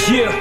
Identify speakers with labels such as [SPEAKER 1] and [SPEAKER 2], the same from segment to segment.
[SPEAKER 1] Yeah.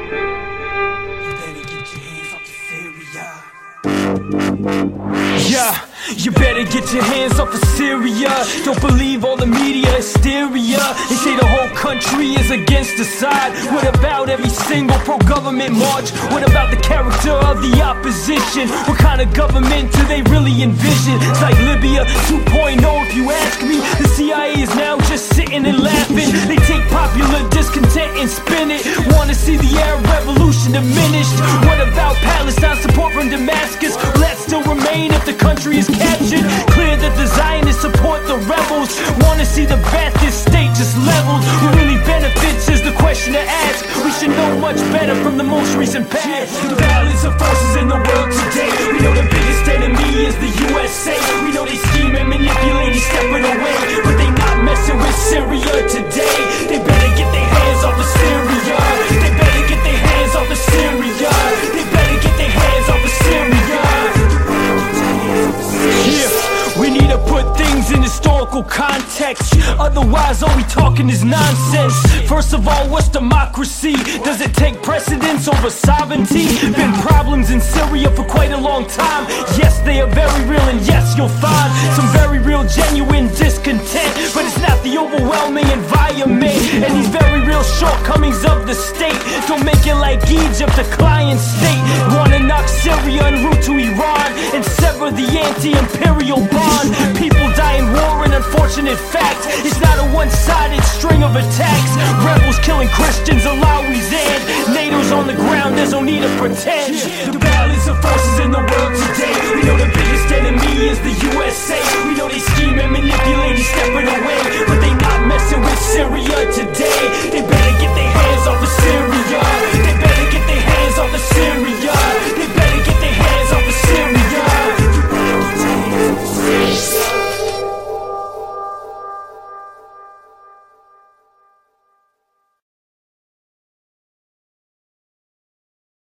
[SPEAKER 1] Yeah, you better get your hands off of Syria. Don't believe all the media hysteria. They say the whole country is against the side. What about every single pro-government march? What about the character of the opposition? What kind of government do they really envision? It's like Libya 2.0 if you ask me. The CIA is now just sitting and laughing. They take popular discontent and spin it. Wanna see the Arab revolution diminished? What about Palestine support from Damascus? Will that still remain if the country is captured? Clear that the Zionists support the rebels. Wanna see the Baptist state just leveled? Who really benefits is the question to ask. We should know much better from the most recent past. The balance of forces in the world today. We know the biggest enemy is the USA. We know they scheme and manipulate, stepping away, but they not messing with Syria today. They better get their hands off of Syria. They better get their hands off of Syria. They better get their hands off of Syria. Yeah, we need to put things in historical context. Otherwise all we talking is nonsense. First of all, what's democracy? Does it take precedence over sovereignty? Been problems in Syria for quite a long time. Yes, they are very real, and yes, you'll find some very real genuine discontent. But it's not the overwhelming environment and these very real shortcomings of the state. Don't make it like Egypt, a client state. Wanna knock Syria en route to Iran and sever the anti-imperial bond. People die in war, an unfortunate fact. It's not a one-sided string of attacks.